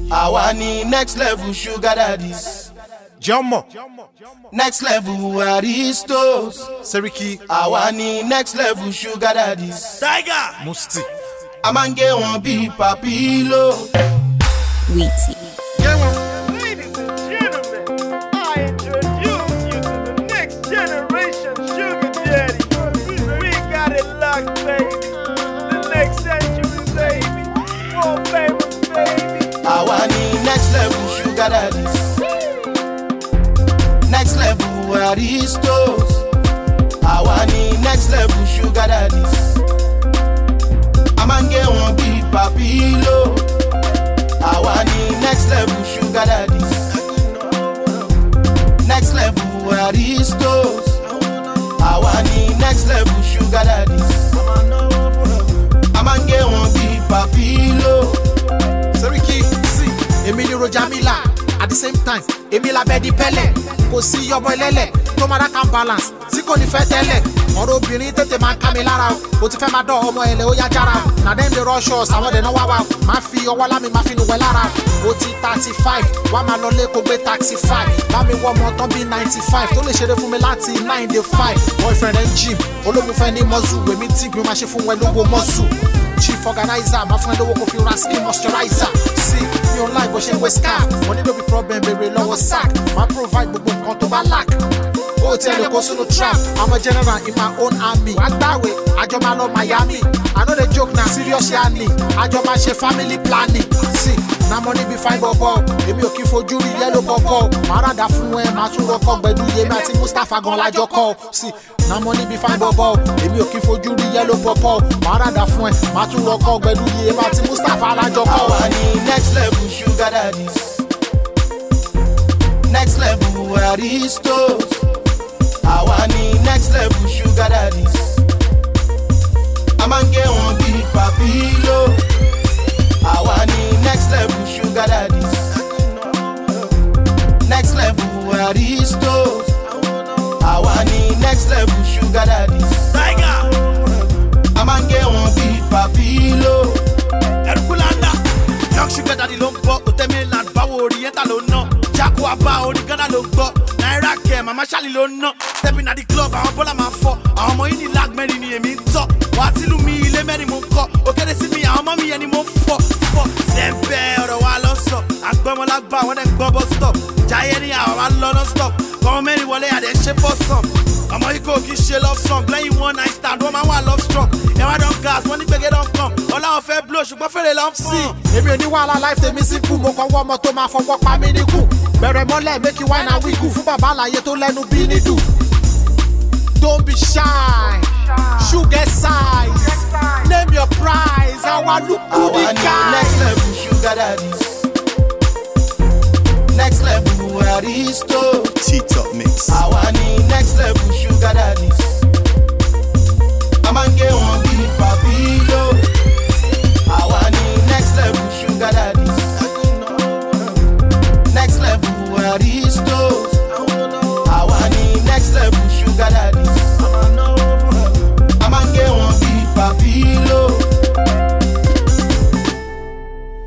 àwa ni next level sugar daddies. Jọmọ. Next level Aristos. Seriki. àwa ni next level sugar daddies. Tiger. Musti. a máa ń gé wọn bíi papilo. Wheaty. Ladies and gentlemen, I introduce you to the next generation sugar daddy. We got it locked, baby. The next century, baby. More famous, baby. àwa ni next level sugar daddies. Next level Aristos. àwa ni next level sugar daddies. a máa ń gé wọn bíi papilo. àwa ni next level sugar daddies. Next level Aristos. àwa ni next level sugar daddies. a máa ń gé wọn bíi papilo. Seriki. See, Emily Rojamila. At the same time, Emila Bedi Pele. Kò sí ọmọ ẹlẹ́lẹ̀ tó máa dá can balance tí kò ní fẹ́ tẹ́lẹ̀. Ọ̀rọ̀ obìnrin tètè máa ń ká mi lára o. O ti fẹ́ máa dán ọmọ ẹlẹ́ ó yá jára o. Na dem dey rush us, àwọn dẹ̀ náà wá wa o. Máa fi ọwọ́ lámì máa fi nù wẹ̀ lára o. O ti 35, wá máa lọ lé kó gbé taxi 5. Bá mi wọ ọmọ tán bí 95 tó lè ṣeré fún mi láti 9 day 5. Boyfriend ẹ̀ ń gym, olólùfẹ́ ní mọ́sù. Èmi tí mi máa ṣe fún wọn lówó mọ́sù. Chief organizer, máa fún ẹ lówó kó fi ra skin moisturizer. See, mi ò láì bó ṣe wé scarf. Money no be problem, bèrè lọ́wọ́ sack. Máa provide gbogbo nǹkan tó bá lack. Ó tẹ̀lé kó sínú trap. I'm a general in my own army. Wá gbàwé, àjọ máa lọ Miami. I no dey joke na serious yanni. Àjọ máa ṣe family planning. See, na money be fine bọ̀bọ̀. Èmi ò kí fojú rí yẹ́lò kọ̀ọ̀kọ̀. Màá ràdà fún ẹ, màá tún rọkọ̀ gbẹ̀dú Yemi àti Mustapha gan lájọ kọ́. See, na money be fine bọ̀bọ̀. Èmi ò kí fojú rí yẹ́lò kọ̀ọ̀kọ̀. Màá ràdà fún ẹ, màá tún rọkọ̀ gbẹ̀dú Yemi àti Mustapha lájọ kọ́. àwa ni next level sugar daddies. Next level Aristos. àwa ni next level sugar daddies. a máa ń gé wọn bíi papilo. àwa ni next level sugar daddies. Next level Aristos. àwa ni next level sugar daddies. Tiger. a máa ń gé wọn bíi papilo. Herculanda. Young sugar daddy ló ń bọ̀. Otemiland báwo Oriental ló ná. Jaco Aba orí Ghana ló gbọ́. Naira kẹ̀ Mama Shali ló ná. Stepping at the club àwọn bọ́lá máa fọ́. Àwọn ọmọ yìí ní lag mẹ́rin ni èmi ń tọ́. Wà á ti lù mí ilé mẹ́rin mo ń kọ́. Òkèdè sí mi àwọn ọmọ mi yẹn ni mo ń fọ́. Sẹ́ńpẹ́ ọ̀rọ̀ wa lọ sọ. Àgbọ̀mọlágbà àwọn ẹ̀ ń gbọ́ bus stop. Jayé ní àwọn wa lọ non stop. Kọ́mọ mẹ́rin wọlé àdé ṣe for some. Ọmọ yìí kò kí ṣe love song. Lẹ́yìn one night stand wọ́n máa wà love struck. Ẹ̀wá don gas wọ́n ní gbẹ̀gẹ́ don come. Ọláwọ̀ fẹ́ blow ṣùgbọ́n fèrè lọ ń fún. Èmi ò ní wàhálà life tèmi simple. Mo kàn wọ́ ọmọ tó máa fọwọ́ pa mí níkù. Bẹ̀rẹ̀ mọ́lẹ̀ make you wine and wiggle. Fún bàbá àlàyé tó lẹ́nu bí nídù. Don't be shy. Sugar size. Name your price. Àwa look good àwa the ni guy. next level sugar daddies. Next level Aristos. T-Top Mix. àwa ni next